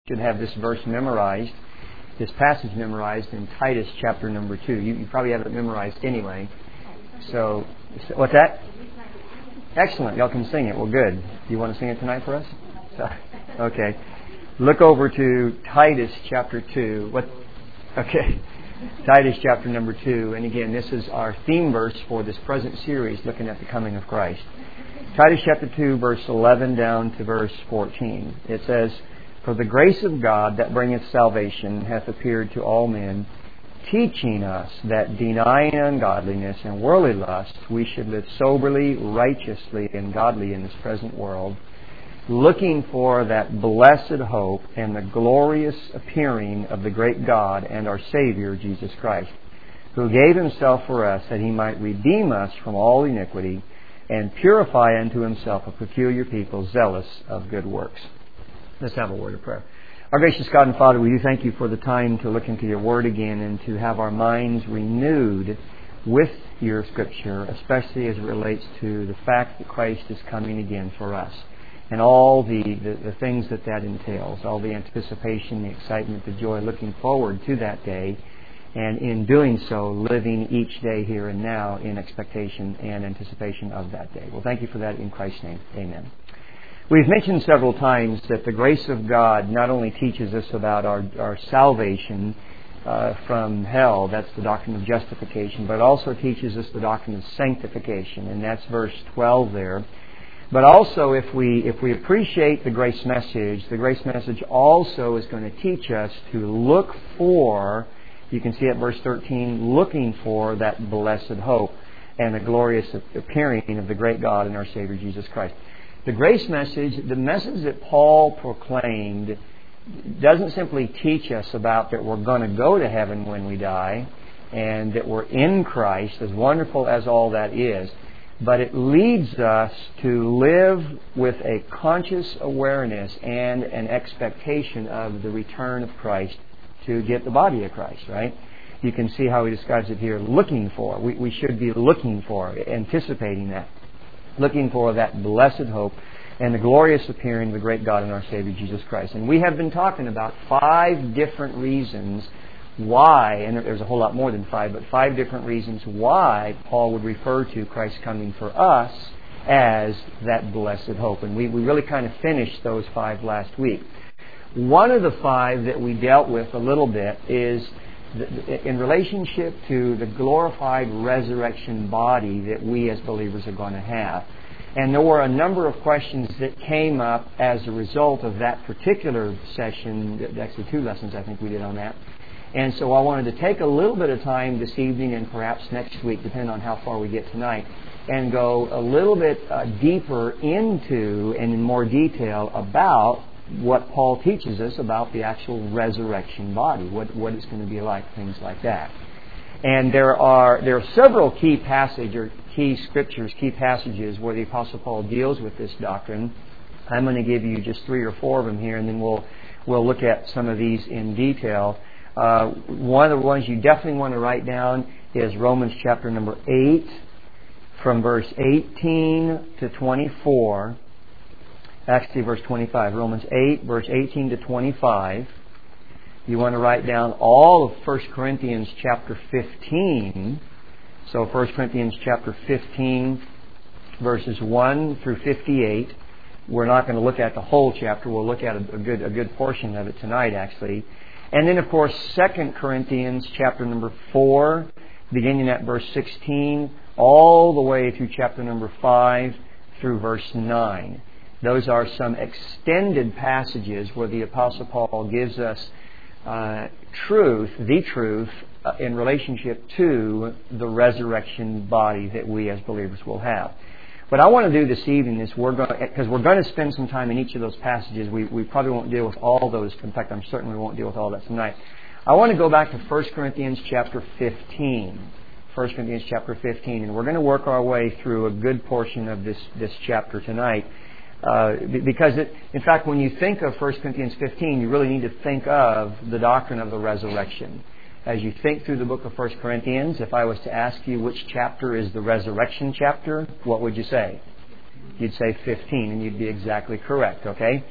Should have this verse memorized, this passage memorized in Titus chapter number 2. You probably have it memorized anyway. So, what's that? Excellent. Y'all can sing it. Well, good. You want to sing it tonight for us? Okay. Look over to Titus chapter 2. Okay. Titus chapter number 2. And again, this is our theme verse for this present series, looking at the coming of Christ. Titus chapter 2, verse 11 down to verse 14. It says, "For the grace of God that bringeth salvation hath appeared to all men, teaching us that denying ungodliness and worldly lust, we should live soberly, righteously, and godly in this present world, looking for that blessed hope and the glorious appearing of the great God and our Savior, Jesus Christ, who gave Himself for us that He might redeem us from all iniquity and purify unto Himself a peculiar people zealous of good works." Let's have a word of prayer. Our gracious God and Father, we do thank You for the time to look into Your Word again and to have our minds renewed with Your Scripture, especially as it relates to the fact that Christ is coming again for us and all the things that entails, all the anticipation, the excitement, the joy, looking forward to that day, and in doing so, living each day here and now in expectation and anticipation of that day. Well, thank You for that in Christ's name. Amen. We've mentioned several times that the grace of God not only teaches us about our salvation from hell, that's the doctrine of justification, but also teaches us the doctrine of sanctification, and that's verse 12 there. But also, if we appreciate the grace message also is going to teach us to look for, you can see at verse 13, looking for that blessed hope and the glorious appearing of the great God and our Savior Jesus Christ. The grace message, the message that Paul proclaimed, doesn't simply teach us about that we're going to go to heaven when we die and that we're in Christ, as wonderful as all that is, but it leads us to live with a conscious awareness and an expectation of the return of Christ to get the body of Christ, right? You can see how he describes it here, looking for. We should be looking for, anticipating that. Looking for that blessed hope and the glorious appearing of the great God and our Savior Jesus Christ. And we have been talking about 5 different reasons why, and there's a whole lot more than 5, but 5 different reasons why Paul would refer to Christ coming for us as that blessed hope. And we really kind of finished those 5 last week. One of the 5 that we dealt with a little bit is in relationship to the glorified resurrection body that we as believers are going to have. And there were a number of questions that came up as a result of that particular session, actually 2 lessons I think we did on that. And so I wanted to take a little bit of time this evening and perhaps next week, depending on how far we get tonight, and go a little bit deeper into and in more detail about what Paul teaches us about the actual resurrection body, what it's going to be like, things like that. And there are several key passages where the Apostle Paul deals with this doctrine. I'm going to give you just 3 or 4 of them here, and then we'll look at some of these in detail. One of the ones you definitely want to write down is Romans chapter number 8, from verse 18 to 24. Actually, verse 25. Romans 8, verse 18 to 25. You want to write down all of 1 Corinthians chapter 15. So 1 Corinthians chapter 15, verses 1 through 58. We're not going to look at the whole chapter. We'll look at a good portion of it tonight, actually. And then, of course, 2 Corinthians chapter number 4, beginning at verse 16, all the way through chapter number 5 through verse 9. Those are some extended passages where the Apostle Paul gives us the truth in relationship to the resurrection body that we as believers will have. What I want to do this evening is because we're going to spend some time in each of those passages. We probably won't deal with all those. In fact, I certainly won't deal with all that tonight. I want to go back to 1 Corinthians chapter 15. 1 Corinthians chapter 15. And we're going to work our way through a good portion of this chapter tonight. Because, in fact, when you think of 1 Corinthians 15, you really need to think of the doctrine of the resurrection. As you think through the book of 1 Corinthians, if I was to ask you which chapter is the resurrection chapter, what would you say? You'd say 15, and you'd be exactly correct, okay?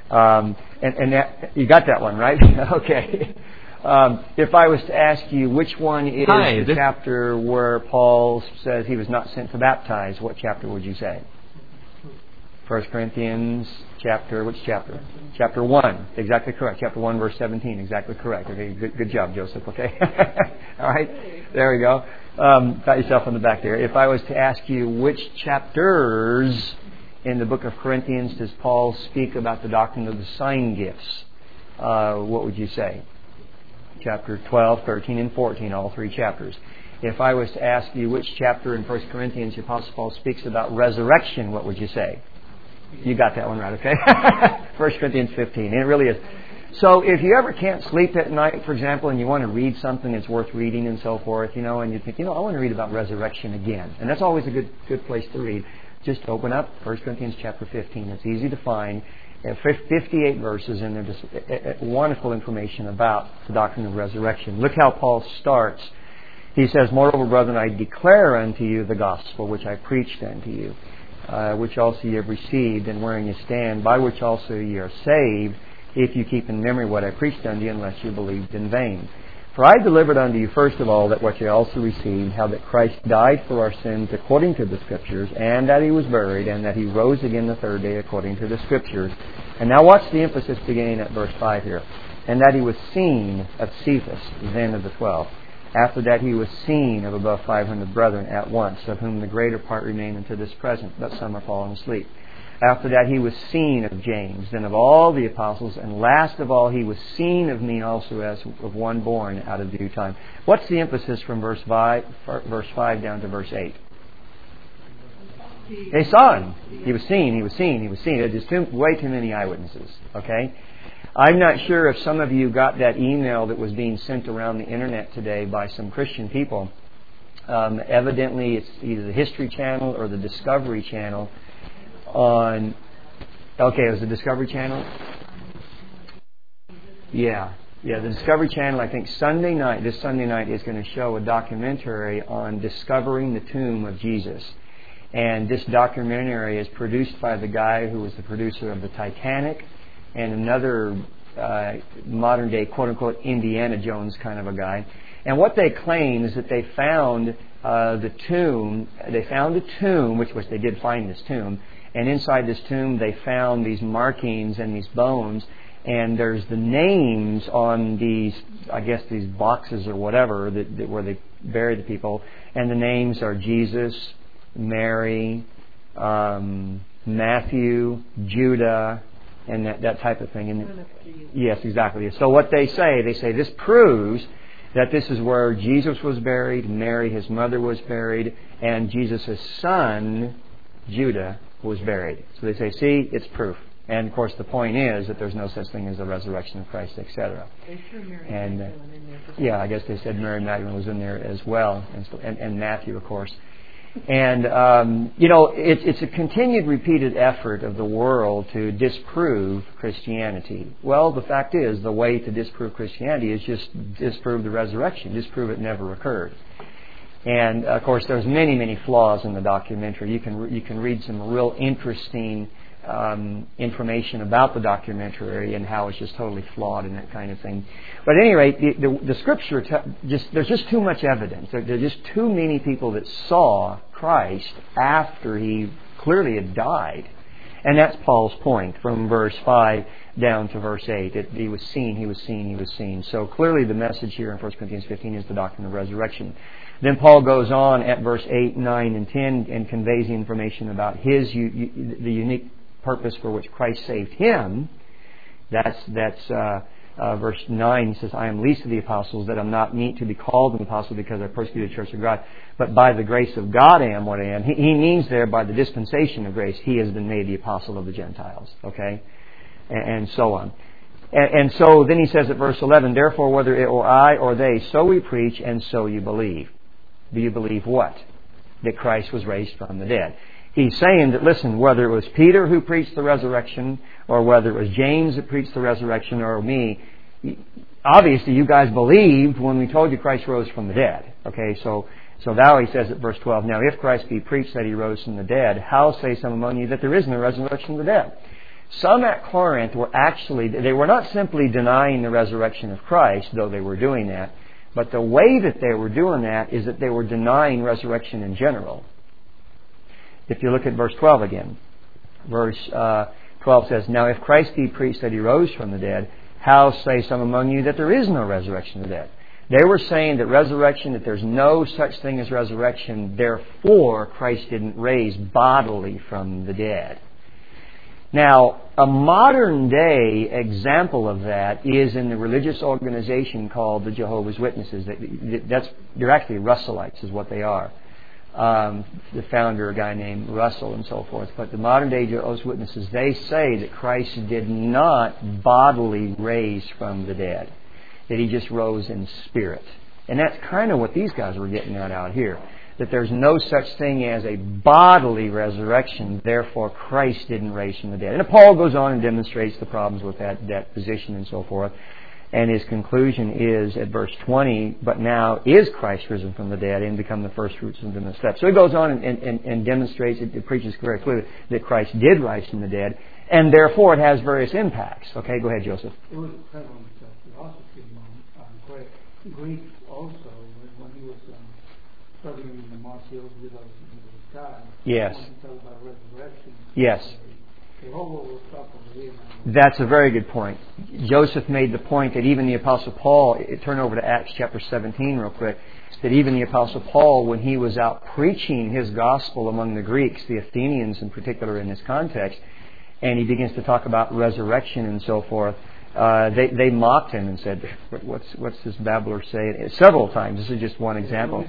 And that, you got that one, right? Okay. If I was to ask you which one is the chapter where Paul says he was not sent to baptize, what chapter would you say? 1 Corinthians which chapter? Chapter 1. Exactly correct. Chapter 1, verse 17. Exactly correct. Okay, good job, Joseph. Okay. All right. There we go. Pat yourself on the back there. If I was to ask you which chapters in the book of Corinthians does Paul speak about the doctrine of the sign gifts, what would you say? Chapter 12, 13, and 14, all three chapters. If I was to ask you which chapter in 1 Corinthians the Apostle Paul speaks about resurrection, what would you say? You got that one right, okay? 1 Corinthians 15. And it really is. So if you ever can't sleep at night, for example, and you want to read something that's worth reading and so forth, and you think, I want to read about resurrection again. And that's always a good place to read. Just open up 1 Corinthians chapter 15. It's easy to find. 58 verses, and they're just wonderful information about the doctrine of resurrection. Look how Paul starts. He says, "Moreover, brethren, I declare unto you the gospel which I preached unto you, which also ye have received, and wherein ye stand, by which also ye are saved, if you keep in memory what I preached unto you, unless you believed in vain. For I delivered unto you first of all that what ye also received, how that Christ died for our sins according to the Scriptures, and that He was buried, and that He rose again the third day according to the Scriptures." And now watch the emphasis beginning at verse 5 here. "And that He was seen of Cephas, then of the 12. After that He was seen of above 500 brethren at once, of whom the greater part remain unto this present, but some are fallen asleep. After that He was seen of James, then of all the apostles, and last of all He was seen of me also, as of one born out of due time." What's the emphasis from verse 5 down to verse 8? They saw Him. He was seen, He was seen, He was seen. There's way too many eyewitnesses. Okay? I'm not sure if some of you got that email that was being sent around the internet today by some Christian people. Evidently it's either the History Channel or the Discovery Channel. It was the Discovery Channel. Yeah, the Discovery Channel, I think this Sunday night is going to show a documentary on discovering the tomb of Jesus. And this documentary is produced by the guy who was the producer of the Titanic and another modern day quote-unquote Indiana Jones kind of a guy. And what they claim is that they found the tomb. They found a tomb, which they did find this tomb. And inside this tomb, they found these markings and these bones. And there's the names on these boxes or whatever where they buried the people. And the names are Jesus, Mary, Matthew, Judah, and that type of thing. And yes, exactly. So what they say this proves that this is where Jesus was buried, Mary, His mother, was buried, and Jesus' son, Judah, was buried. So they say, see, it's proof. And of course the point is that there's no such thing as the resurrection of Christ, etc. And I guess they said Mary Magdalene was in there as well, and Matthew, of course. And it's a continued, repeated effort of the world to disprove Christianity. Well, the fact is, the way to disprove Christianity is just disprove the resurrection, disprove it never occurred. And of course, there's many, many flaws in the documentary. You can read some real interesting information about the documentary and how it's just totally flawed and that kind of thing. But at any rate, the Scripture there's just too much evidence. There's just too many people that saw Christ after He clearly had died. And that's Paul's point from verse 5 down to verse 8. He was seen, He was seen, He was seen. So clearly the message here in 1 Corinthians 15 is the doctrine of resurrection. Then Paul goes on at verse 8, 9, and 10 and conveys the information about the unique purpose for which Christ saved him. That's verse 9. He says, "I am least of the apostles, that I'm not meet to be called an apostle, because I persecuted the church of God. But by the grace of God I am what I am." He means there, by the dispensation of grace, he has been made the apostle of the Gentiles. Okay? And so on. And so then he says at verse 11, "Therefore, whether it or I or they, so we preach, and so you believe." Do you believe what? That Christ was raised from the dead. He's saying that, listen, whether it was Peter who preached the resurrection, or whether it was James that preached the resurrection, or me, obviously you guys believed when we told you Christ rose from the dead. Okay, so now he says at verse 12, "Now if Christ be preached that He rose from the dead, how say some among you that there is no resurrection of the dead? Some at Corinth were actually, they were not simply denying the resurrection of Christ, though they were doing that, but the way that they were doing that is that they were denying resurrection in general. If you look at verse 12 again, verse 12 says, "Now if Christ be preached that He rose from the dead, how say some among you that there is no resurrection of the dead?" They were saying that resurrection, that there's no such thing as resurrection, therefore Christ didn't raise bodily from the dead. Now, a modern day example of that is in the religious organization called the Jehovah's Witnesses. They're actually Russellites is what they are. The founder, a guy named Russell and so forth. But the modern day Jehovah's Witnesses, they say that Christ did not bodily raise from the dead, that He just rose in spirit. And that's kind of what these guys were getting at out here, that there's no such thing as a bodily resurrection, therefore Christ didn't raise from the dead. And Paul goes on and demonstrates the problems with that position and so forth. And his conclusion is at verse 20, "But now is Christ risen from the dead and become the first fruits of the steps." So he goes on and demonstrates, it preaches very clearly that Christ did rise from the dead, and therefore it has various impacts. Okay, go ahead, Joseph. It was prevalent philosophy among Greeks also, when he was studying in the Mars Hills with the sky. Yes. When he talked about resurrection. Yes. The whole world was up over here. That's a very good point. Joseph made the point that even the Apostle Paul, turn over to Acts chapter 17 real quick, that even the Apostle Paul, when he was out preaching his gospel among the Greeks, the Athenians in particular in this context, and he begins to talk about resurrection and so forth, they mocked him and said, what's this babbler say? Several times. This is just one example.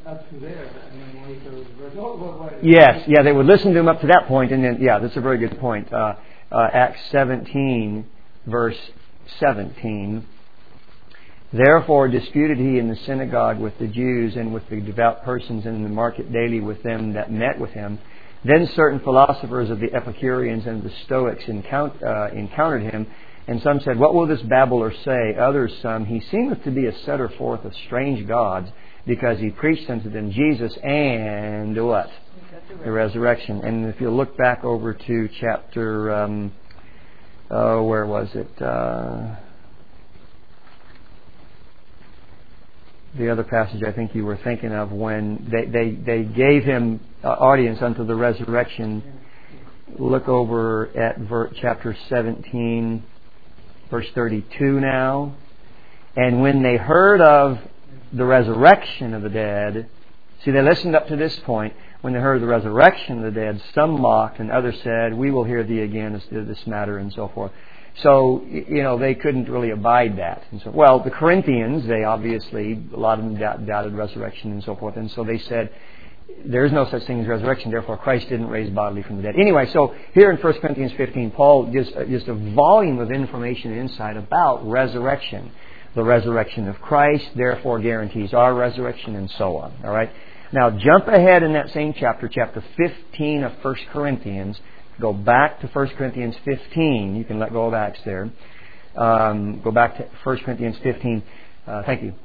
Yes, they would listen to him up to that point, and then, that's a very good point. Acts 17, verse 17. "Therefore disputed he in the synagogue with the Jews and with the devout persons and in the market daily with them that met with him. Then certain philosophers of the Epicureans and the Stoics encountered him, and some said, What will this babbler say? Others, some, He seemeth to be a setter forth of strange gods, because he preached unto them Jesus and what? The resurrection." And if you look back over to chapter, where was it? The other passage I think you were thinking of, when they gave him audience unto the resurrection. Look over at chapter 17, verse 32 now. "And when they heard of the resurrection of the dead," see, they listened up to this point. "When they heard of the resurrection of the dead, some mocked, and others said, We will hear thee again as to this matter," and so forth. So, they couldn't really abide that. And so, the Corinthians, they obviously, a lot of them doubted resurrection and so forth. And so they said, there is no such thing as resurrection, therefore Christ didn't raise bodily from the dead. Anyway, so here in 1 Corinthians 15, Paul gives just a volume of information and insight about resurrection. The resurrection of Christ, therefore, guarantees our resurrection, and so on. All right? Now, jump ahead in that same chapter 15 of 1 Corinthians. Go back to 1 Corinthians 15. You can let go of Acts there. Go back to 1 Corinthians 15. Thank you.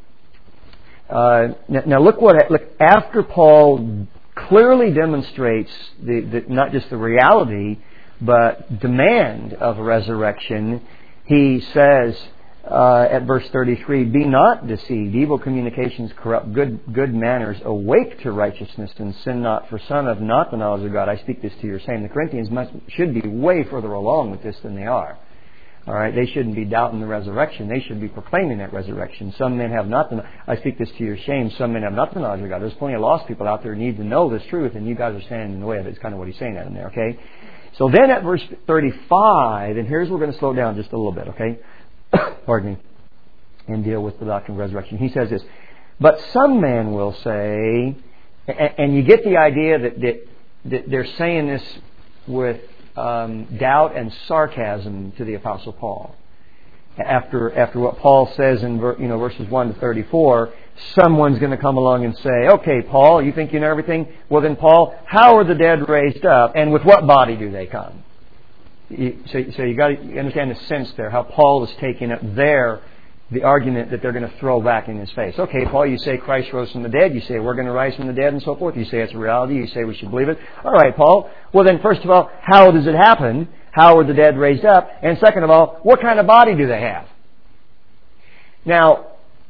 Now look after Paul clearly demonstrates the not just the reality, but demand of resurrection, he says at verse 33, "Be not deceived. Evil communications corrupt good manners. Awake to righteousness and sin not, for some have not the knowledge of God. I speak this to your shame." The Corinthians should be way further along with this than they are. All right, they shouldn't be doubting the resurrection. They should be proclaiming that resurrection. "Some men have not I speak this to your shame. Some men have not the knowledge of God." There's plenty of lost people out there who need to know this truth, and you guys are standing in the way of it. It's kind of what he's saying that in there. Okay. So then at verse 35, and here's where we're going to slow down just a little bit. Okay. Pardon me, and deal with the doctrine of resurrection. He says this, "But some man will say," and you get the idea that they're saying this with doubt and sarcasm to the Apostle Paul. After what Paul says in verses 1 to 34, someone's going to come along and say, "Okay, Paul, you think you know everything? Well then, Paul, how are the dead raised up, and with what body do they come?" So you got to understand the sense there, how Paul is taking up the argument that they're going to throw back in his face. "Okay, Paul, you say Christ rose from the dead. You say we're going to rise from the dead and so forth. You say it's a reality. You say we should believe it. All right, Paul. Well then, first of all, how does it happen? how were the dead raised up? And second of all, what kind of body do they have? Now,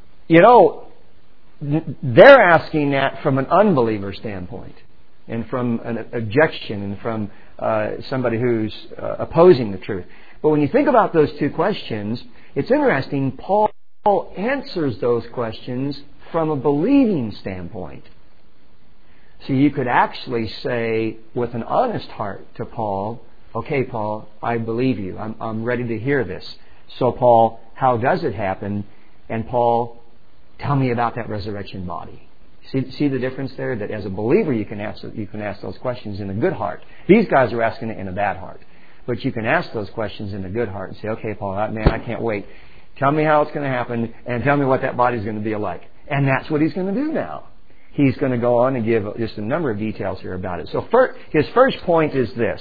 they're asking that from an unbeliever standpoint and from an objection and from somebody who's opposing the truth. But when you think about those two questions, it's interesting. Paul answers those questions from a believing standpoint. So you could actually say with an honest heart to Paul, okay, Paul, I believe you. I'm ready to hear this. So Paul, how does it happen? And Paul, tell me about that resurrection body. See the difference there? That as a believer you can ask those questions in a good heart. These guys are asking it in a bad heart. But you can ask those questions in a good heart and say, okay, Paul, man, I can't wait. Tell me how it's going to happen and tell me what that body's going to be like. And that's what he's going to do now. He's going to go on and give just a number of details here about it. So his first point is this.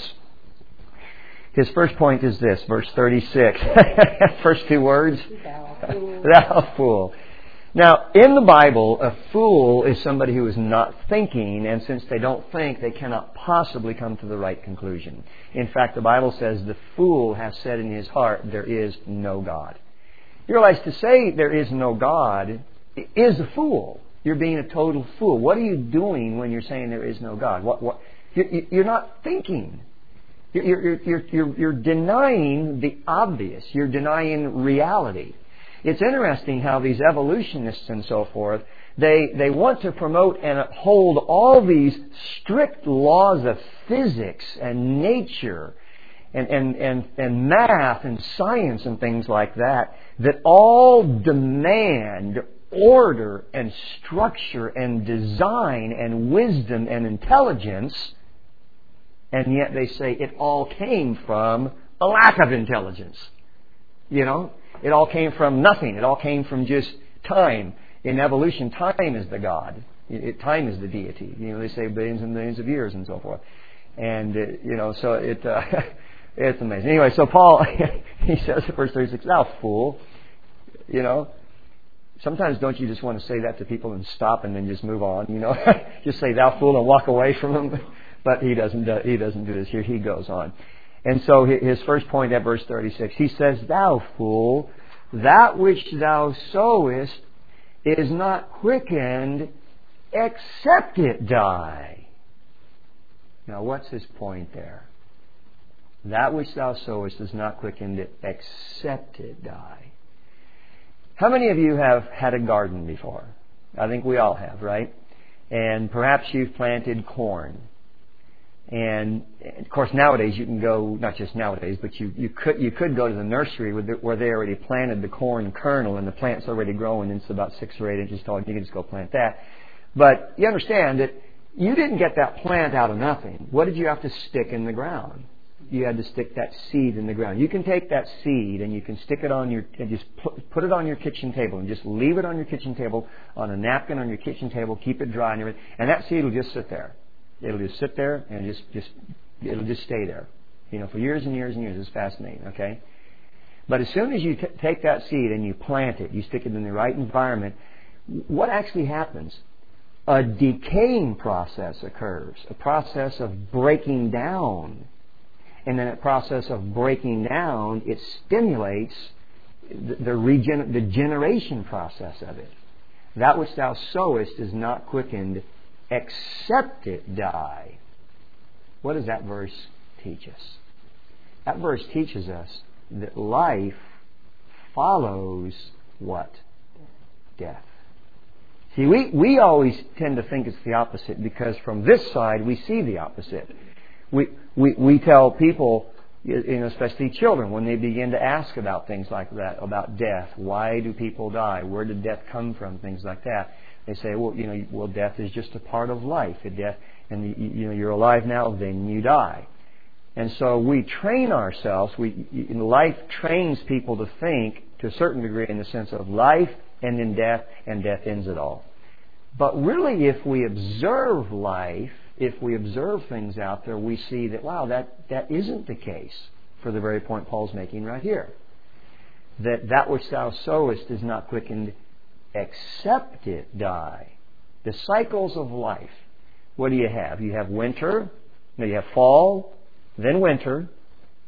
Verse 36. First two words. Thou fool. Now, in the Bible, a fool is somebody who is not thinking, and since they don't think, they cannot possibly come to the right conclusion. In fact, the Bible says the fool has said in his heart, there is no God. You realize to say there is no God is a fool. You're being a total fool. What are you doing when you're saying there is no God? You're not thinking. You're denying the obvious. You're denying reality. It's interesting how these evolutionists and so forth, they want to promote and uphold all these strict laws of physics and nature and math and science and things like that all demand order and structure and design and wisdom and intelligence, and yet they say it all came from a lack of intelligence. It all came from nothing. It all came from just time. In evolution, time is the God. Time is the deity. They say billions and millions of years and so forth. And, so it's amazing. Anyway, so Paul, he says in verse 36, thou fool. Sometimes don't you just want to say that to people and stop and then just move on, Just say thou fool and walk away from them. But he doesn't do this here. He goes on. And so his first point at verse 36, he says, thou fool, that which thou sowest is not quickened except it die. Now what's his point there? That which thou sowest is not quickened except it die. How many of you have had a garden before? I think we all have, right? And perhaps you've planted corn. And of course nowadays you can go, not just nowadays, but you could go to the nursery where they already planted the corn kernel and the plant's already growing and it's about 6 or 8 inches tall. You can just go plant that. But you understand that you didn't get that plant out of nothing. What did you have to stick in the ground? You had to stick that seed in the ground. You can take that seed and you can stick it on and just put it on your kitchen table and just leave it on your kitchen table, on a napkin on your kitchen table, keep it dry and everything, and that seed will just sit there. It'll just sit there and it'll just stay there, for years and years and years. It's fascinating, okay? But as soon as you take that seed and you plant it, you stick it in the right environment, what actually happens? A decaying process occurs, a process of breaking down. And in that process of breaking down, it stimulates the generation process of it. That which thou sowest is not quickened except it die. What does that verse teach us? That verse teaches us that life follows what? Death. See, we always tend to think it's the opposite because from this side we see the opposite. We tell people, especially children, when they begin to ask about things like that, about death, why do people die? Where did death come from? Things like that. They say, well, death is just a part of life. Death, and you're alive now, then you die. And so we train ourselves. Life trains people to think to a certain degree in the sense of life and then death, and death ends it all. But really, if we observe life, if we observe things out there, we see that, wow, that isn't the case for the very point Paul's making right here. That which thou sowest is not quickened except it die. The cycles of life. What do you have? You have winter, you have fall, then winter,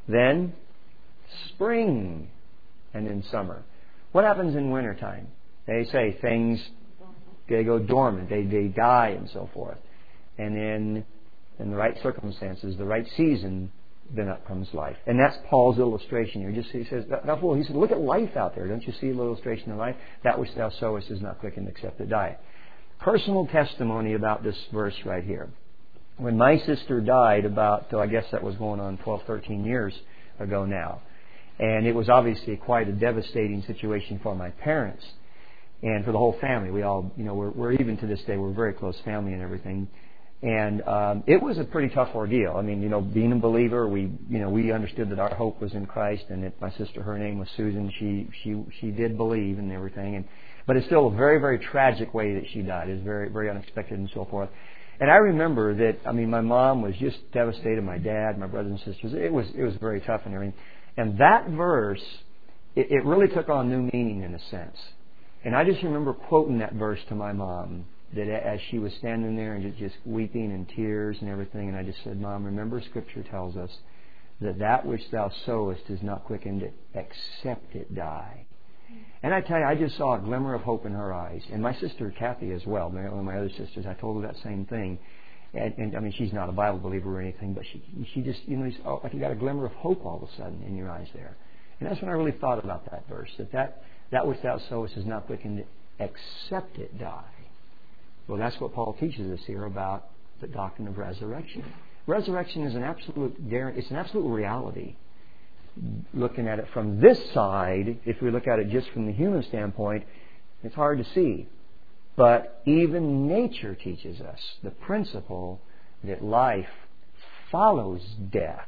then spring, and then summer. What happens in wintertime? They say things, they go dormant, they die and so forth. And then in the right circumstances, the right season, then up comes life. And that's Paul's illustration here. He says, he said, look at life out there. Don't you see a little illustration of life? That which thou sowest is not quickened except it die. Personal testimony about this verse right here. When my sister died I guess that was going on 12, 13 years ago now. And it was obviously quite a devastating situation for my parents and for the whole family. We all, we're even to this day, we're a very close family and everything. And it was a pretty tough ordeal. I mean, being a believer, we understood that our hope was in Christ, and that my sister, her name was Susan. She did believe and everything, but it's still a very, very tragic way that she died. It was very, very unexpected and so forth. And I remember that. My mom was just devastated. My dad, my brothers and sisters. It was very tough and everything. And that verse, it really took on new meaning in a sense. And I just remember quoting that verse to my mom, that as she was standing there and just weeping in tears and everything, and I just said, Mom, remember Scripture tells us that which thou sowest is not quickened except it die. And I tell you, I just saw a glimmer of hope in her eyes. And my sister Kathy as well, one of my other sisters, I told her that same thing. And she's not a Bible believer or anything, but she just, like you got a glimmer of hope all of a sudden in your eyes there. And that's when I really thought about that verse, that which thou sowest is not quickened except it die. Well, that's what Paul teaches us here about the doctrine of resurrection. Resurrection is an absolute reality. Looking at it from this side, if we look at it just from the human standpoint, it's hard to see. But even nature teaches us the principle that life follows death.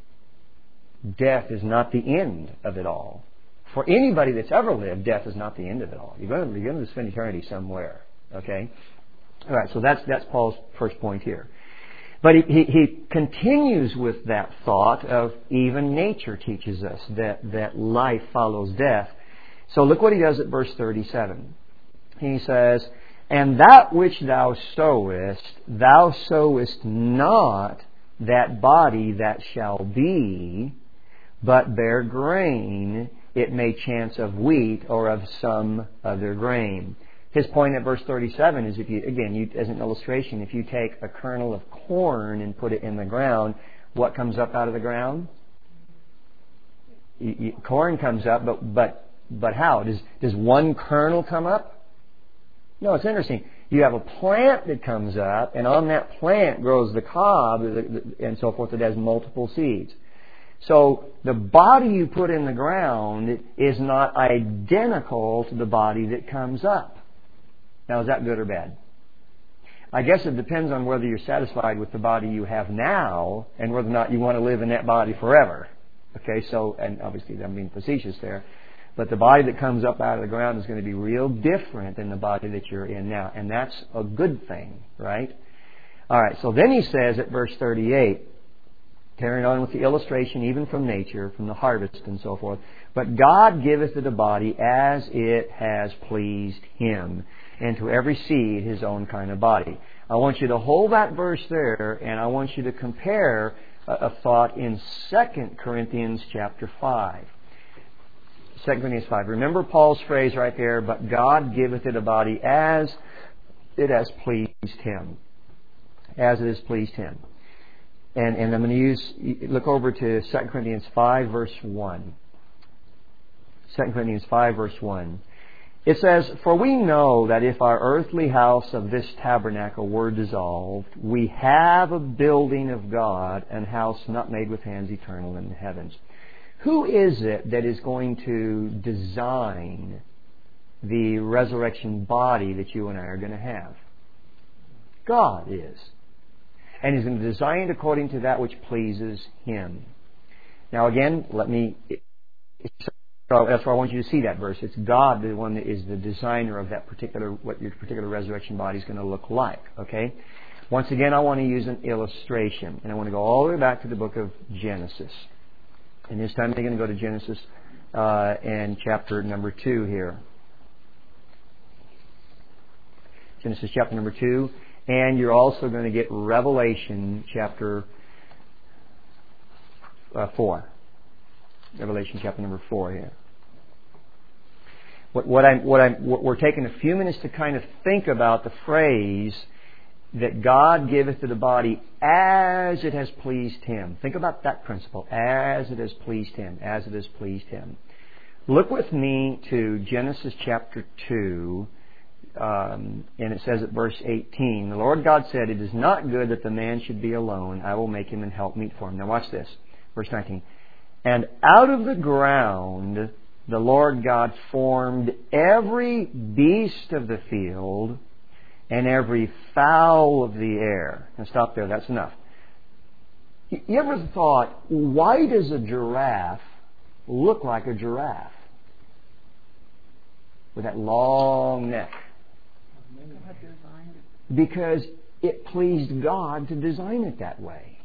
Death is not the end of it all. For anybody that's ever lived, death is not the end of it all. You're going to spend eternity somewhere. Okay? All right, so that's Paul's first point here. But he continues with that thought of even nature teaches us that life follows death. So look what he does at verse 37. He says, and that which thou sowest not that body that shall be, but bear grain, it may chance of wheat or of some other grain. His point at verse 37 is, as an illustration, if you take a kernel of corn and put it in the ground, what comes up out of the ground? Corn comes up, but how? Does one kernel come up? No, it's interesting. You have a plant that comes up, and on that plant grows the cob and so forth that has multiple seeds. So the body you put in the ground is not identical to the body that comes up. Now, is that good or bad? I guess it depends on whether you're satisfied with the body you have now and whether or not you want to live in that body forever. Okay, so, and obviously I'm being facetious there, but the body that comes up out of the ground is going to be real different than the body that you're in now, and that's a good thing, right? All right, so then he says at verse 38, carrying on with the illustration even from nature, from the harvest and so forth, but God giveth it a body as it has pleased Him, and to every seed his own kind of body. I want you to hold that verse there, and I want you to compare a thought in 2 Corinthians chapter 5. 2 Corinthians 5. Remember Paul's phrase right there, but God giveth it a body as it has pleased Him. As it has pleased Him. And I'm going to look over to 2 Corinthians 5 verse 1. 2 Corinthians 5 verse 1. It says, for we know that if our earthly house of this tabernacle were dissolved, we have a building of God, an house not made with hands, eternal in the heavens. Who is it that is going to design the resurrection body that you and I are going to have? God is. And He's going to design it according to that which pleases Him. Now again, that's why I want you to see that verse. It's God, the one that is the designer of that what your particular resurrection body is going to look like. Okay? Once again, I want to use an illustration. And I want to go all the way back to the book of Genesis. And this time they're going to go to Genesis and chapter number 2 here. Genesis chapter number 2. And you're also going to get Revelation chapter 4. Revelation chapter number 4 here. We're taking a few minutes to kind of think about the phrase that God giveth to the body as it has pleased Him. Think about that principle. As it has pleased Him. As it has pleased Him. Look with me to Genesis chapter 2, and it says at verse 18, the Lord God said, "It is not good that the man should be alone. I will make him an helpmeet for him." Now watch this. Verse 19. "And out of the ground the Lord God formed every beast of the field and every fowl of the air." Now stop there. That's enough. You ever thought, why does a giraffe look like a giraffe? With that long neck. Because it pleased God to design it that way.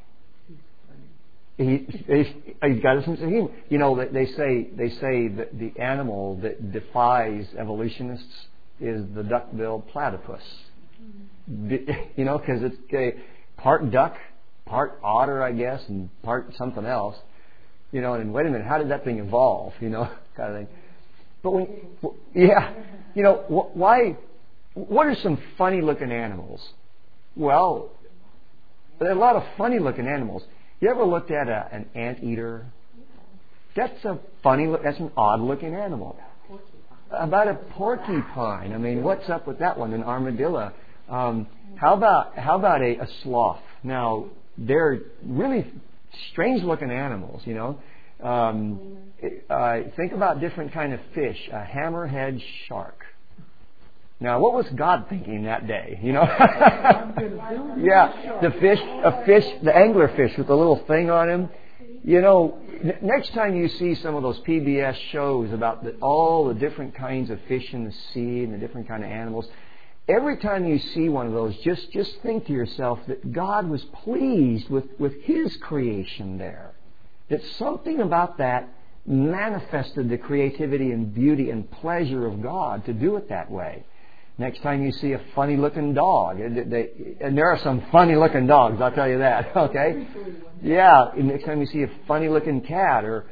He's got a sense of humor. You know, they say that the animal that defies evolutionists is the duck-billed platypus. You know, because it's part duck, part otter, I guess, and part something else. You know, and wait a minute, how did that thing evolve? You know, kind of thing. But you know, why? What are some funny-looking animals? Well, there are a lot of funny-looking animals. You ever looked at an anteater? That's an odd-looking animal. About a porcupine. I mean, what's up with that one? An armadillo. How about a sloth? Now, they're really strange-looking animals. You know. Think about different kind of fish. A hammerhead shark. Now, what was God thinking that day? You know, yeah, the anglerfish with the little thing on him. You know, next time you see some of those PBS shows about all the different kinds of fish in the sea and the different kind of animals, every time you see one of those, just think to yourself that God was pleased with His creation there. That something about that manifested the creativity and beauty and pleasure of God to do it that way. Next time you see a funny-looking dog, and there are some funny-looking dogs, I'll tell you that, okay? Yeah, next time you see a funny-looking cat or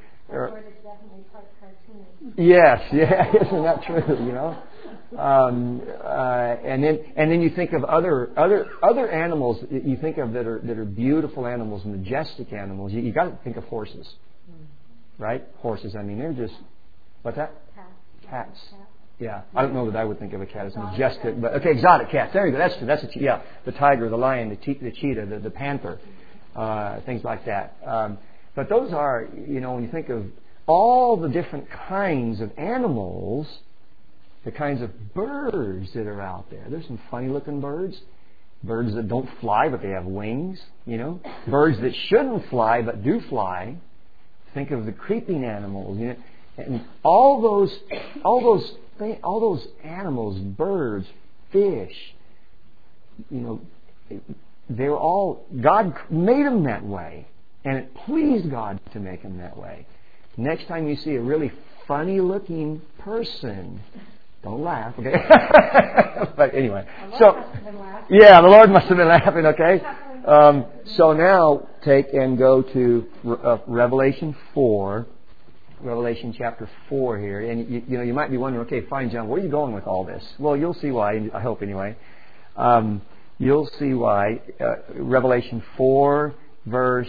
yes, yeah, isn't that true, you know? And then you think of other animals that you think of that are beautiful animals, majestic animals. You got to think of horses, right? Horses. I mean, they're just what's that? Cats. Yeah, I don't know that I would think of a cat as majestic, but okay, exotic cats. There you go. That's the tiger, the lion, the cheetah, the panther, things like that. But those are, you know, when you think of all the different kinds of animals, the kinds of birds that are out there. There's some funny-looking birds. Birds that don't fly, but they have wings, you know. Birds that shouldn't fly, but do fly. Think of the creeping animals, you know. And all those animals, birds, fish, you know, they were all, God made them that way. And it pleased God to make them that way. Next time you see a really funny-looking person, don't laugh, okay? But anyway, so yeah, the Lord must have been laughing, okay? So now take and go to Revelation 4, Revelation chapter 4 here, and you know you might be wondering, okay, fine, John, where are you going with all this? Well, you'll see why. I hope anyway. You'll see why. Revelation 4, verse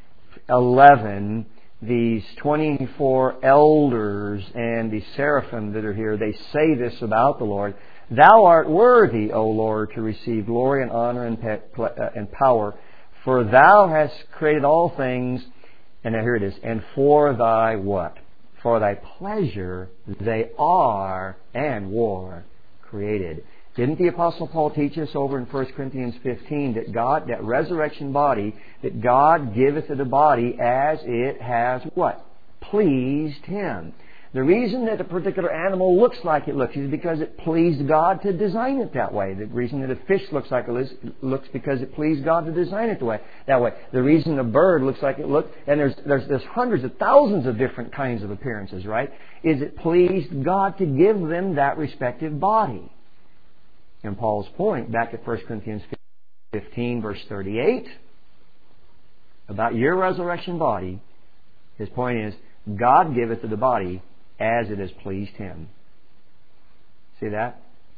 11. These 24 elders and the seraphim that are here, they say this about the Lord. "Thou art worthy, O Lord, to receive glory and honor and power, for Thou hast created all things," and now here it is, "and for Thy" what? "For Thy pleasure they are and were created." Didn't the Apostle Paul teach us over in 1 Corinthians 15 that resurrection body, that God giveth to the body as it has what? Pleased Him. The reason that a particular animal looks like it looks is because it pleased God to design it that way. The reason that a fish looks like it looks because it pleased God to design it that way. The reason a bird looks like it looks, and there's hundreds of thousands of different kinds of appearances, right? Is it pleased God to give them that respective body? And Paul's point back at 1 Corinthians 15, verse 38, about your resurrection body, his point is, God giveth to the body as it has pleased Him. See that?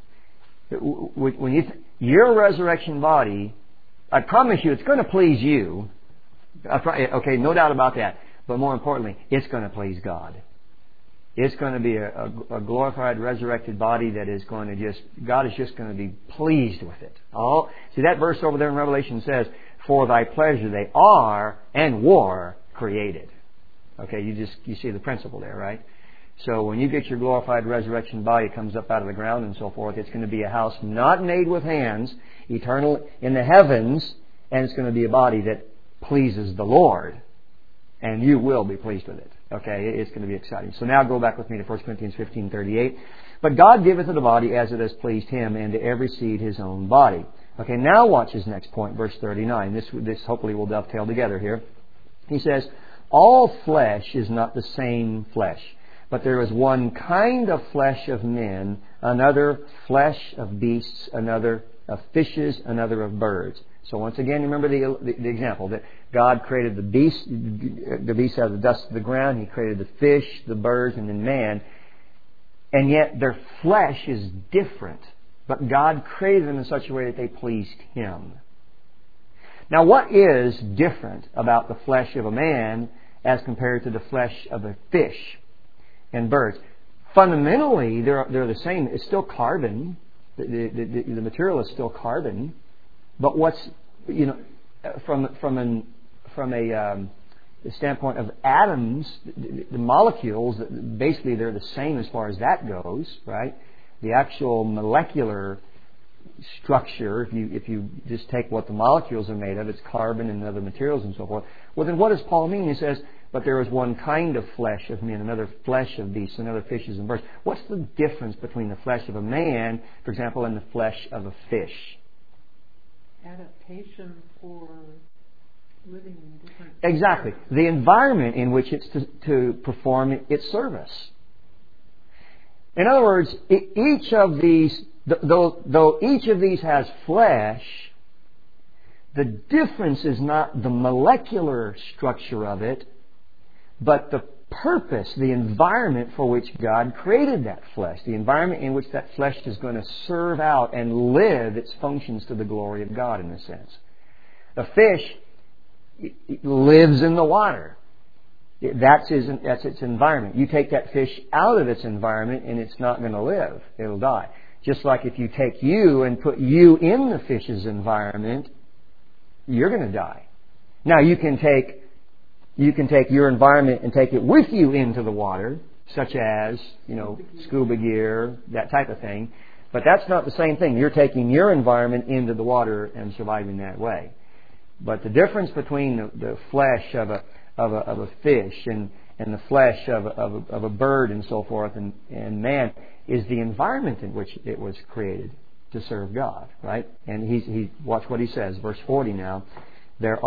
When your resurrection body, I promise you, it's going to please you. Okay, no doubt about that. But more importantly, it's going to please God. It's going to be a glorified, resurrected body that is going to God is just going to be pleased with it. See, that verse over there in Revelation says, for thy pleasure they are and were created. Okay, you see the principle there, right? So when you get your glorified resurrection body, it comes up out of the ground and so forth, it's going to be a house not made with hands, eternal in the heavens, and it's going to be a body that pleases the Lord. And you will be pleased with it. Okay, it's going to be exciting. So now go back with me to 1 Corinthians 15:38. But God giveth to the body as it has pleased Him, and to every seed his own body. Okay, now watch his next point, verse 39. This hopefully will dovetail together here. He says, all flesh is not the same flesh, but there is one kind of flesh of men, another flesh of beasts, another of fishes, another of birds. So once again, remember the example that God created the beast out of the dust of the ground. He created the fish, the birds, and then man. And yet their flesh is different. But God created them in such a way that they pleased Him. Now what is different about the flesh of a man as compared to the flesh of a fish and birds? Fundamentally, they're the same. It's still carbon. The material is still carbon. But what's, from a standpoint of atoms, the molecules, basically they're the same as far as that goes, right? The actual molecular structure, if you just take what the molecules are made of, it's carbon and other materials and so forth. Well, then what does Paul mean? He says, but there is one kind of flesh of men, another flesh of beasts, another fishes and birds. What's the difference between the flesh of a man, for example, and the flesh of a fish? Adaptation for living in different... Exactly. The environment in which it's to perform its service. In other words, each of these, though each of these has flesh, the difference is not the molecular structure of it, but the purpose, the environment for which God created that flesh, the environment in which that flesh is going to serve out and live its functions to the glory of God, in a sense. A fish lives in the water. That's its environment. You take that fish out of its environment and it's not going to live. It'll die. Just like if you take you and put you in the fish's environment, you're going to die. Now you can take your environment and take it with you into the water, such as, scuba gear, that type of thing. But that's not the same thing. You're taking your environment into the water and surviving that way. But the difference between the flesh of a fish and the flesh of a bird and so forth and man is the environment in which it was created to serve God, right? And he watch what he says, verse 40 now. There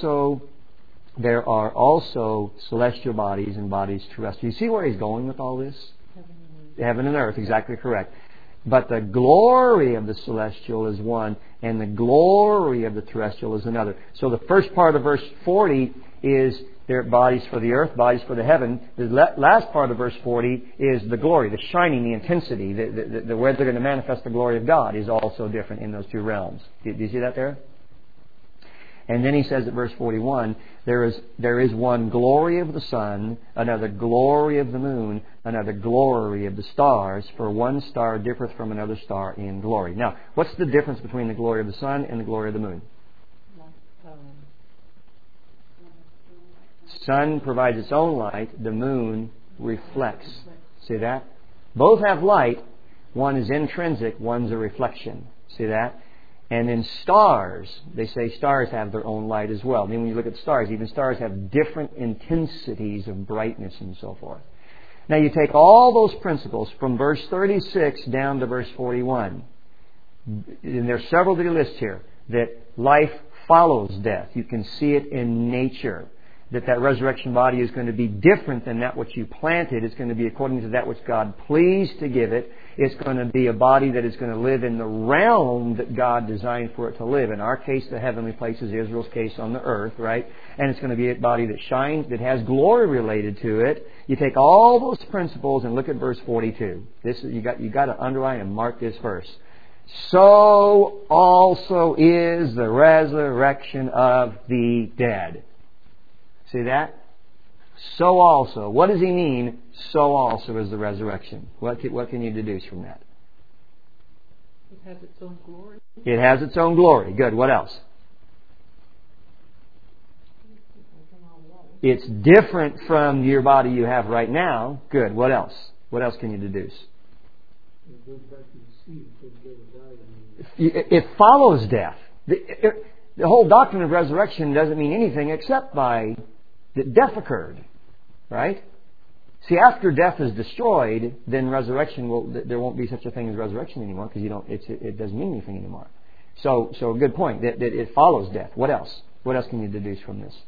are also celestial bodies and bodies terrestrial. You see where he's going with all this? Heaven and earth, exactly correct. But the glory of the celestial is one, and the glory of the terrestrial is another. So the first part of verse 40 is there are bodies for the earth, bodies for the heaven. The last part of verse 40 is the glory, the shining, the intensity, the way they're going to manifest the glory of God is also different in those two realms. Do you see that there? And then he says at verse 41, there is one glory of the sun, another glory of the moon, another glory of the stars, for one star differeth from another star in glory. Now, what's the difference between the glory of the sun and the glory of the moon? Sun provides its own light, the moon reflects. See that? Both have light. One is intrinsic, one's a reflection. See that? And then stars, they say stars have their own light as well. I mean, when you look at stars, even stars have different intensities of brightness and so forth. Now you take all those principles from verse 36 down to verse 41. And there's several that he lists here. That life follows death. You can see it in nature. that resurrection body is going to be different than that which you planted. It's going to be according to that which God pleased to give it. It's going to be a body that is going to live in the realm that God designed for it to live. In our case, the heavenly places, Israel's case on the earth, right? And it's going to be a body that shines, that has glory related to it. You take all those principles and look at verse 42. You got to underline and mark this verse. So also is the resurrection of the dead. See that? So also. What does he mean? So also is the resurrection. What can you deduce from that? It has its own glory. It has its own glory. Good. What else? It's different from your body you have right now. Good. What else? What else can you deduce? It follows death. The whole doctrine of resurrection doesn't mean anything except by that death occurred, right? See, after death is destroyed, then resurrection there won't be such a thing as resurrection anymore because it doesn't mean anything anymore. So a good point that it follows death. What else? What else can you deduce from this?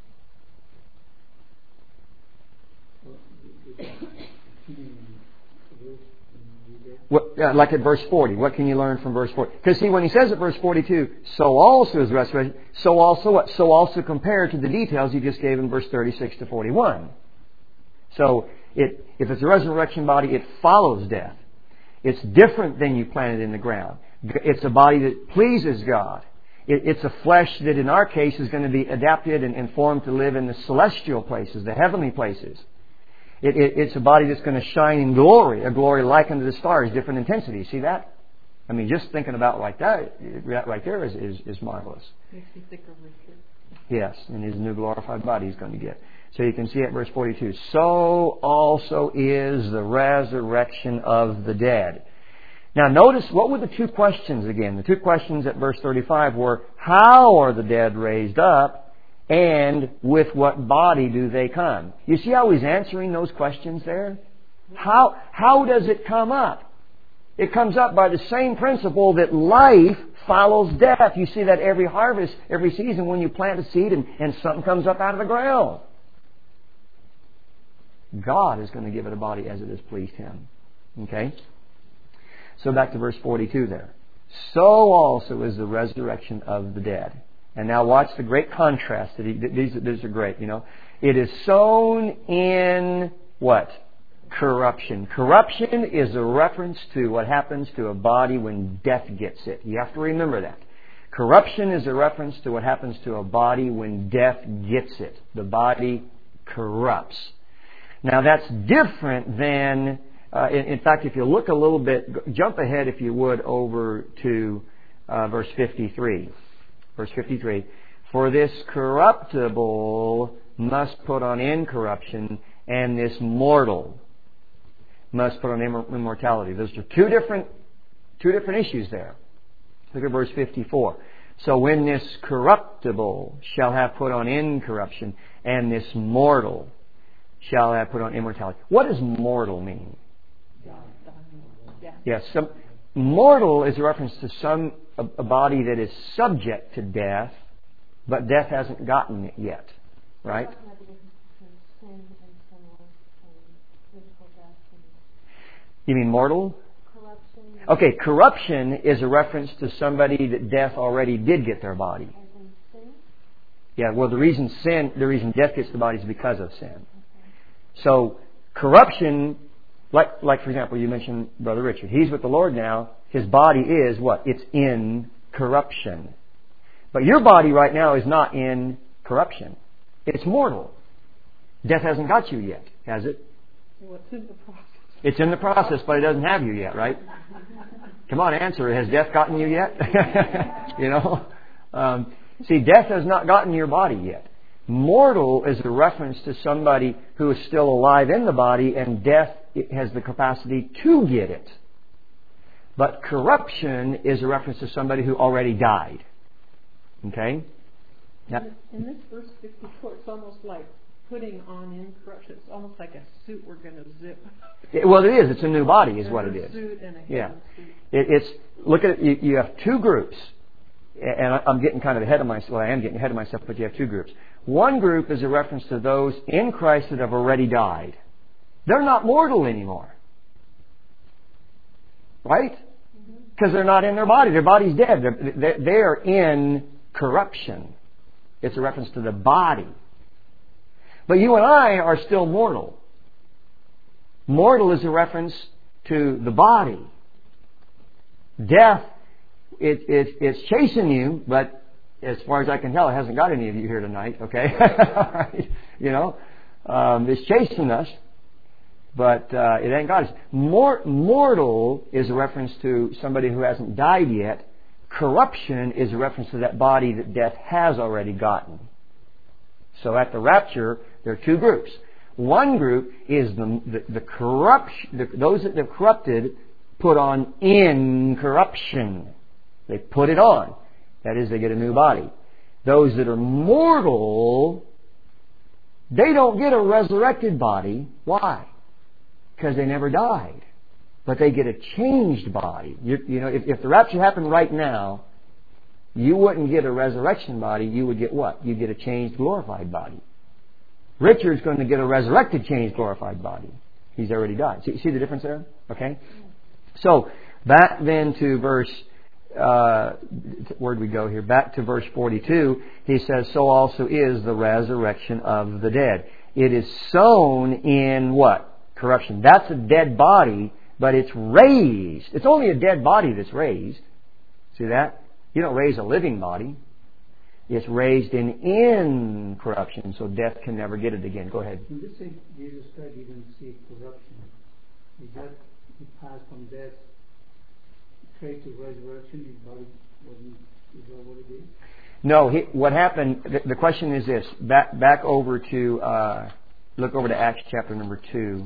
Like at verse 40. What can you learn from verse 40? Because see, when he says at verse 42, so also is resurrection, so also what? So also compared to the details he just gave in verse 36 to 41. So if it's a resurrection body, it follows death. It's different than you planted in the ground. It's a body that pleases God. It's a flesh that in our case is going to be adapted and formed to live in the celestial places, the heavenly places. It's a body that's going to shine in glory, a glory like unto the stars, different intensity. See that? I mean, just thinking about it like that right there is marvelous. Makes me think of Richard. Yes, and his new glorified body he's going to get. So you can see at verse 42, so also is the resurrection of the dead. Now notice, what were the two questions again? The two questions at verse 35 were, how are the dead raised up? And with what body do they come? You see how he's answering those questions there? How does it come up? It comes up by the same principle that life follows death. You see that every harvest, every season when you plant a seed and something comes up out of the ground. God is going to give it a body as it has pleased Him. Okay? So back to verse 42 there. So also is the resurrection of the dead. And now watch the great contrast. These are great, you know. It is sown in what? Corruption. Corruption is a reference to what happens to a body when death gets it. You have to remember that. Corruption is a reference to what happens to a body when death gets it. The body corrupts. Now that's different than, in fact, if you look a little bit, jump ahead if you would over to verse 53. Verse 53, for this corruptible must put on incorruption, and this mortal must put on immortality. Those are two different issues there. Look at verse 54. So when this corruptible shall have put on incorruption, and this mortal shall have put on immortality. What does mortal mean? Yes, mortal is a reference to a body that is subject to death, but death hasn't gotten it yet, right? You mean mortal? Okay, corruption is a reference to somebody that death already did get their body. Yeah, well, the reason death gets the body is because of sin. So corruption, like for example, you mentioned Brother Richard. He's with the Lord now. His body is what? It's in corruption. But your body right now is not in corruption. It's mortal. Death hasn't got you yet, has it? Well, it's in the process. It's in the process, but it doesn't have you yet, right? Come on, answer it. Has death gotten you yet? You know? See, death has not gotten your body yet. Mortal is a reference to somebody who is still alive in the body, and death has the capacity to get it. But corruption is a reference to somebody who already died. Okay? Now, in this verse 54, it's almost like putting on incorruption. It's almost like a suit we're going to zip. Well, it is. It's a new body is what it is. A suit and a yeah. suit. It's look at it. You have two groups. and I'm getting kind of ahead of myself. Well, I am getting ahead of myself, but you have two groups. One group is a reference to those in Christ that have already died. They're not mortal anymore. Right? Because they're not in their body. Their body's dead. They're in corruption. It's a reference to the body. But you and I are still mortal. Mortal is a reference to the body. Death, it's chasing you, but as far as I can tell, it hasn't got any of you here tonight, okay? You know, it's chasing us, but it ain't got us. Mortal is a reference to somebody who hasn't died yet. Corruption is a reference to that body that death has already gotten. So at the rapture, there are two groups. One group is the corruption, those that have corrupted put on incorruption. They put it on. That is, they get a new body. Those that are mortal, they don't get a resurrected body. Why? Because they never died. But they get a changed body. You know, if the rapture happened right now, you wouldn't get a resurrection body. You would get what? You'd get a changed, glorified body. Richard's going to get a resurrected, changed, glorified body. He's already died. See the difference there? Okay? So, back then to verse, where'd we go here? Back to verse 42, he says, so also is the resurrection of the dead. It is sown in what? Corruption. That's a dead body, but it's raised. It's only a dead body that's raised. See that? You don't raise a living body. It's raised in incorruption, so death can never get it again. Go ahead. When this say Jesus Christ didn't see corruption, is that he passed from death straight to resurrection? His body wasn't, is that what it is? No, what happened, the question is this. Back over to, look over to Acts chapter number 2.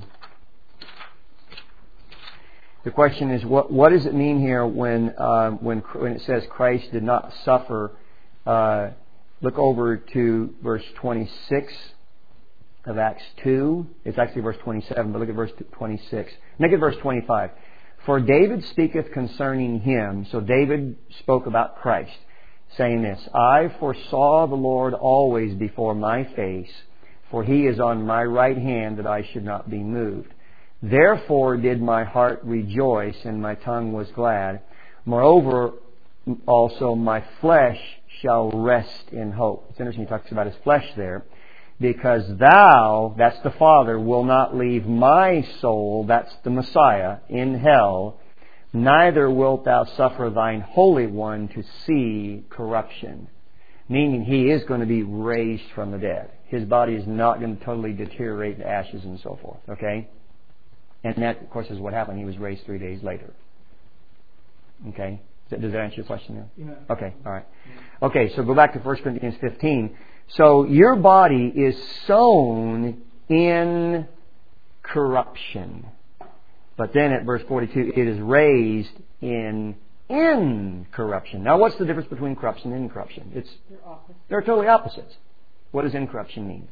The question is, what does it mean here when it says Christ did not suffer? Look over to verse 26 of Acts 2. It's actually verse 27, but look at verse 26. Look at verse 25. For David speaketh concerning him. So David spoke about Christ, saying this, I foresaw the Lord always before my face, for he is on my right hand that I should not be moved. Therefore did my heart rejoice, and my tongue was glad. Moreover, also my flesh shall rest in hope. It's interesting he talks about his flesh there. Because thou, that's the Father, will not leave my soul, that's the Messiah, in hell, neither wilt thou suffer thine Holy One to see corruption. Meaning he is going to be raised from the dead. His body is not going to totally deteriorate to ashes and so forth. Okay? And that, of course, is what happened. He was raised 3 days later. Okay? Does that answer your question there? Yeah. Okay, all right. Okay, so go back to 1 Corinthians 15. So your body is sown in corruption. But then at verse 42, it is raised in incorruption. Now what's the difference between corruption and incorruption? They're totally opposites. What does incorruption mean?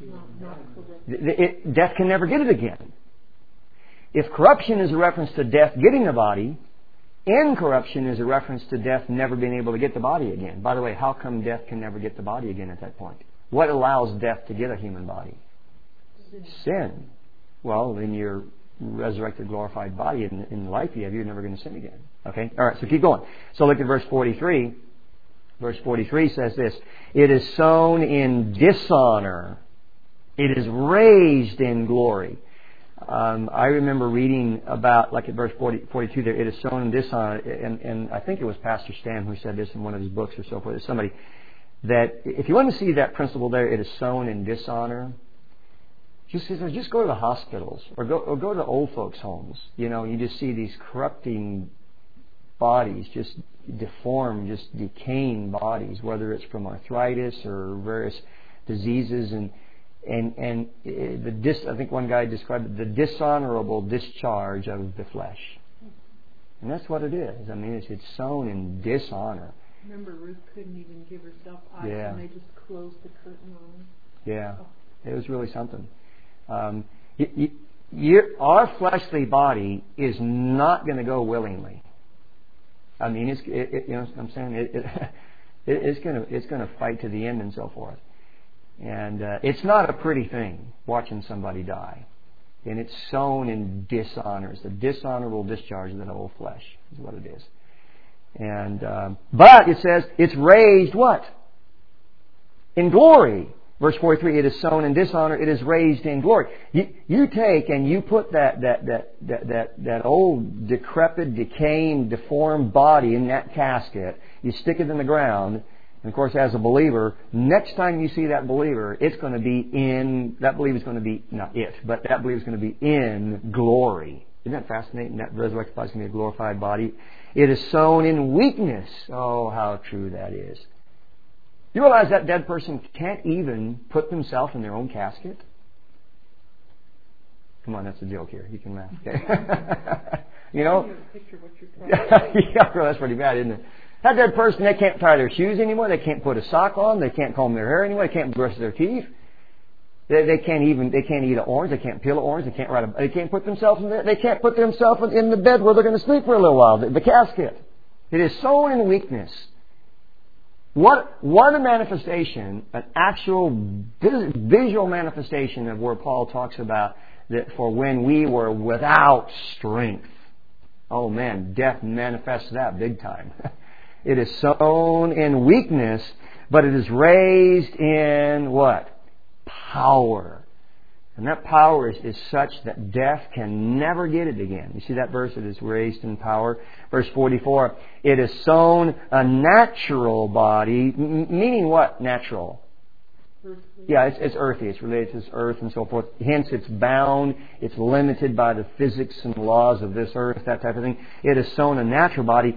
Death can never get it again. If corruption is a reference to death getting the body, incorruption is a reference to death never being able to get the body again. By the way, how come death can never get the body again at that point? What allows death to get a human body? Sin. Well, in your resurrected, glorified body, in the life you have, you're never going to sin again. Okay? All right, so keep going. So look at verse 43. Verse 43 says this, it is sown in dishonor. It is raised in glory. I remember reading about, like at verse 42 there, it is sown in dishonor, and I think it was Pastor Stam who said this in one of his books or so forth. There's somebody that, if you want to see that principle there, it is sown in dishonor, just go to the hospitals or go to old folks' homes. You know, you just see these corrupting bodies, just deformed, just decaying bodies, whether it's from arthritis or various diseases and I think one guy described it, the dishonorable discharge of the flesh. And that's what it is. I mean, it's sown in dishonor. Remember, Ruth couldn't even give herself eyes, yeah. And they just closed the curtain on her. Yeah, it was really something. Our fleshly body is not going to go willingly. I mean, you know what I'm saying? It's gonna fight to the end and so forth. And it's not a pretty thing watching somebody die. And it's sown in dishonor. It's the dishonorable discharge of the old flesh is what it is. And but it says it's raised what? In glory. Verse 43, it is sown in dishonor, it is raised in glory. You take and you put that old, decrepit, decaying, deformed body in that casket, you stick it in the ground, and of course as a believer, next time you see that believer, it's going to be in, that believer's going to be, not it, but that believer's going to be in glory. Isn't that fascinating? That resurrected body is going to be a glorified body. It is sown in weakness. Oh, how true that is. You realize that dead person can't even put themselves in their own casket? Come on, that's a joke here. You can laugh. Okay? You know? Yeah, that's pretty bad, isn't it? That dead person, they can't tie their shoes anymore. They can't put a sock on. They can't comb their hair anymore. They can't brush their teeth. They can't eat an orange. They can't peel an orange. They can't put themselves in there. They can't put themselves in the bed where they're going to sleep for a little while. The casket. It is sown in weakness. What a manifestation, an actual visual manifestation of where Paul talks about that for when we were without strength. Oh man, death manifests that big time. It is sown in weakness, but it is raised in what? Power. And that power is such that death can never get it again. You see that verse? It is raised in power. Verse 44, it is sown a natural body, meaning what? Natural. Earthly. Yeah, it's earthy. It's related to this earth and so forth. Hence, it's bound. It's limited by the physics and laws of this earth, that type of thing. It is sown a natural body.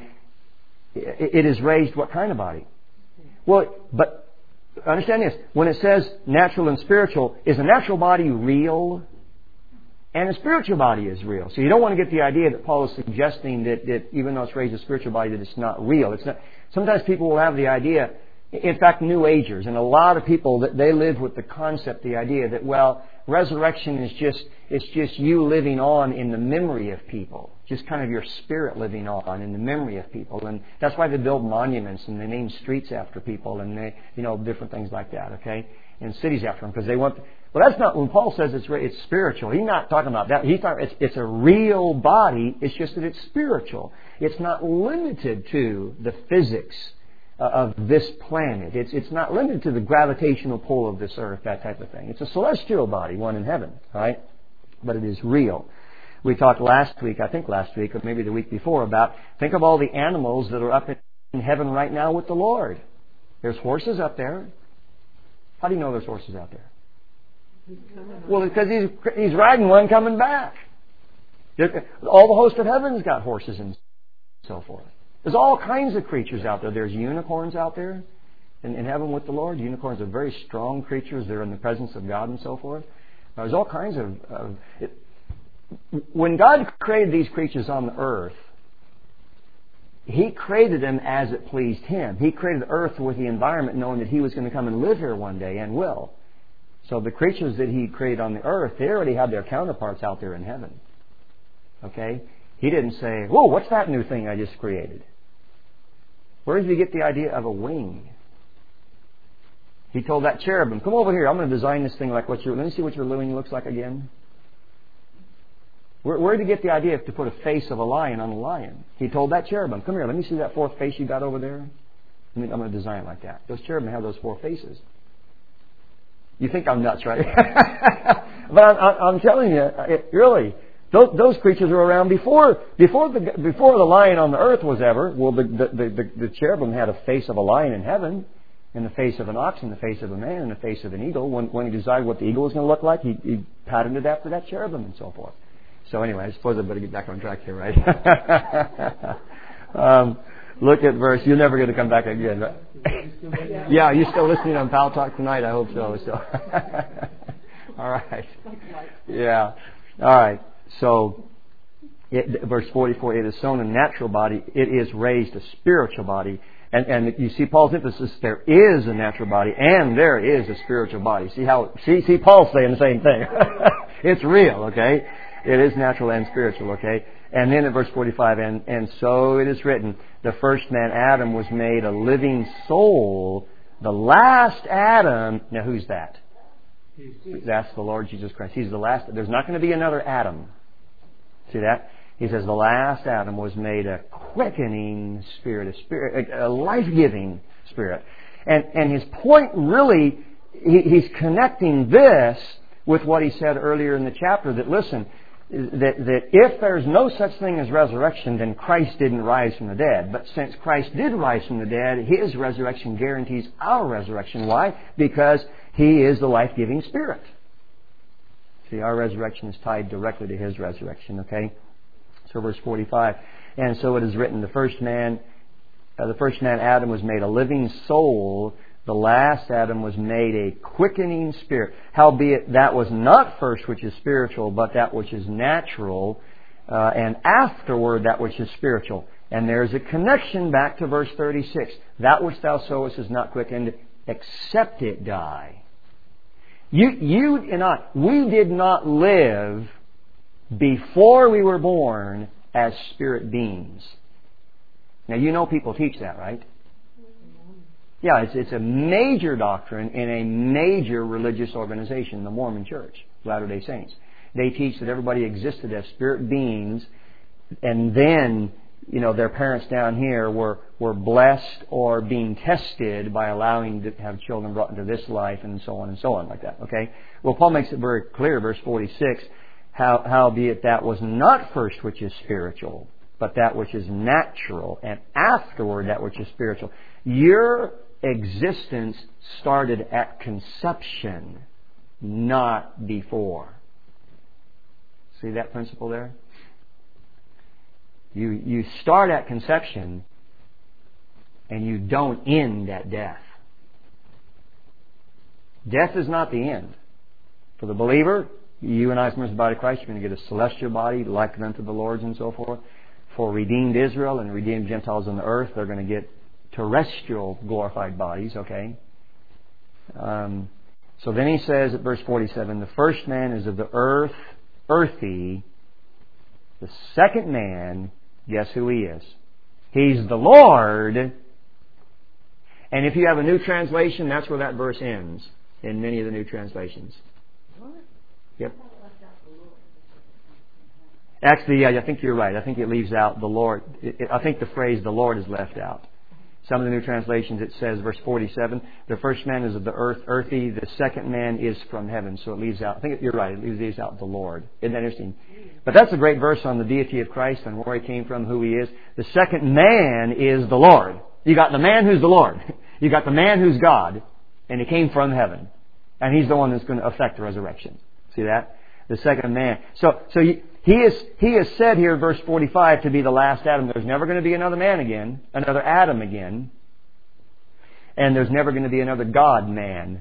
It is raised what kind of body? Well, but understand this. When it says natural and spiritual, is a natural body real? And a spiritual body is real. So you don't want to get the idea that Paul is suggesting that even though it's raised a spiritual body, that it's not real. It's not. Sometimes people will have the idea, in fact, New Agers, and a lot of people, that they live with the concept, the idea that, well, resurrection is just you living on in the memory of people. Just kind of your spirit living on in the memory of people. And that's why they build monuments and they name streets after people and they, different things like that, okay? And cities after them because they want... Well, that's not... When Paul says it's spiritual, he's not talking about that. He's talking... It's a real body. It's just that it's spiritual. It's not limited to the physics of this planet. It's not limited to the gravitational pull of this earth, that type of thing. It's a celestial body, one in heaven, right? But it is real. We talked last week, or maybe the week before, about, think of all the animals that are up in heaven right now with the Lord. There's horses up there. How do you know there's horses out there? Well, because he's riding one coming back. All the host of heaven's got horses and so forth. There's all kinds of creatures out there. There's unicorns out there in heaven with the Lord. Unicorns are very strong creatures. They're in the presence of God and so forth. There's all kinds of... When God created these creatures on the earth, He created them as it pleased Him. He created the earth with the environment knowing that He was going to come and live here one day and will. So the creatures that He created on the earth, they already have their counterparts out there in heaven. Okay? He didn't say, whoa, what's that new thing I just created? Where did He get the idea of a wing? He told that cherubim, come over here, I'm going to design this thing like let me see what your wing looks like again. Where did he get the idea to put a face of a lion on a lion? He told that cherubim, come here, let me see that fourth face you got over there. I'm going to design it like that. Those cherubim have those four faces. You think I'm nuts, right? But I'm telling you, really, those creatures were around before the lion on the earth was ever. Well, the cherubim had a face of a lion in heaven, and the face of an ox, and the face of a man, and the face of an eagle. When he decided what the eagle was going to look like, he patterned it after that cherubim and so forth. So anyway, I suppose I better get back on track here, right? Look at verse. You're never going to come back again, right? Yeah, you still listening on Pal Talk tonight? I hope so. All right. Yeah. All right. So, verse 44, it is sown a natural body. It is raised a spiritual body. And you see Paul's emphasis, there is a natural body and there is a spiritual body. See Paul's saying the same thing. It's real, okay? It is natural and spiritual, okay? And then in verse 45, and so it is written, the first man, Adam, was made a living soul. The last Adam, now who's that? That's the Lord Jesus Christ. He's the last. There's not going to be another Adam. See that? He says the last Adam was made a quickening spirit, a life-giving spirit. And his point really, he's connecting this with what he said earlier in the chapter, that listen, that if there's no such thing as resurrection, then Christ didn't rise from the dead. But since Christ did rise from the dead, His resurrection guarantees our resurrection. Why? Because He is the life-giving Spirit. See, our resurrection is tied directly to His resurrection, okay? So verse 45, and so it is written, the first man, Adam, was made a living soul. The last Adam was made a quickening spirit. Howbeit that was not first which is spiritual, but that which is natural, and afterward that which is spiritual. And there's a connection back to verse 36. That which thou sowest is not quickened, except it die. You and I, we did not live before we were born as spirit beings. Now you know people teach that, right? Yeah, it's a major doctrine in a major religious organization, the Mormon Church, Latter-day Saints. They teach that everybody existed as spirit beings, and then, their parents down here were blessed or being tested by allowing to have children brought into this life, and so on like that. Okay? Well, Paul makes it very clear, verse 46, howbeit that was not first which is spiritual, but that which is natural, and afterward that which is spiritual. Your existence started at conception, not before. See that principle there? You start at conception, and you don't end at death. Death is not the end. For the believer, you and I, as members of the body of Christ, you're going to get a celestial body like unto the Lord's and so forth. For redeemed Israel and redeemed Gentiles on the earth, they're going to get terrestrial glorified bodies, okay? So then he says at verse 47, the first man is of the earth, earthy. The second man, guess who he is? He's the Lord. And if you have a new translation, that's where that verse ends in many of the new translations. What? Yep. Actually, yeah, I think you're right. I think it leaves out the Lord. I think the phrase the Lord is left out. Some of the new translations, it says, verse 47, the first man is of the earth, earthy. The second man is from heaven. So it leaves out, I think you're right, it leaves out the Lord. Isn't that interesting? But that's a great verse on the deity of Christ and where He came from, who He is. The second man is the Lord. You got the man who's the Lord. You got the man who's God. And He came from heaven. And He's the one that's going to affect the resurrection. See that? The second man. So He is said here, verse 45, to be the last Adam. There's never going to be another man again, another Adam again. And there's never going to be another God-man.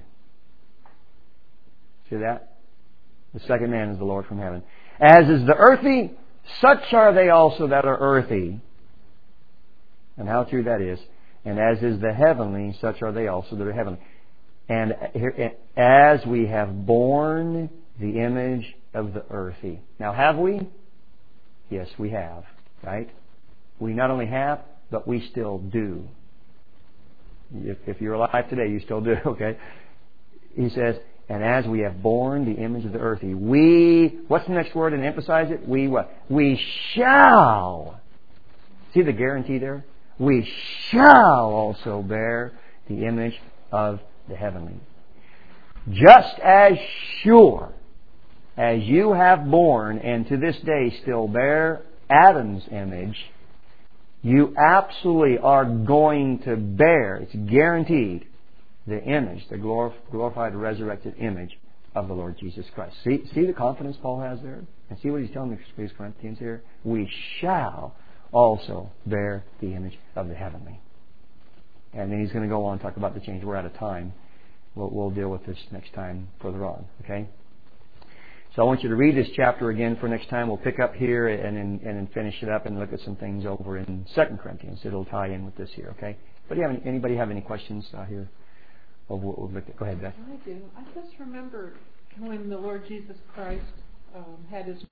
See that? The second man is the Lord from heaven. As is the earthy, such are they also that are earthy. And how true that is. And as is the heavenly, such are they also that are heavenly. And as we have borne the image of the earthy. Now, have we? Yes, we have. Right? We not only have, but we still do. If you're alive today, you still do. Okay? He says, and as we have borne the image of the earthy, what's the next word and emphasize it? We what? We shall. See the guarantee there? We shall also bear the image of the heavenly. Just as sure as you have borne and to this day still bear Adam's image, you absolutely are going to bear, it's guaranteed, the image, the glorified, resurrected image of the Lord Jesus Christ. See the confidence Paul has there? And see what he's telling the Corinthians here? We shall also bear the image of the heavenly. And then he's going to go on and talk about the change. We're out of time. We'll deal with this next time further on. Okay? So I want you to read this chapter again for next time. We'll pick up here and then finish it up and look at some things over in 2 Corinthians. It'll tie in with this here. Okay? But anybody have any questions here? Go ahead, Beth. I do. I just remember when the Lord Jesus Christ had His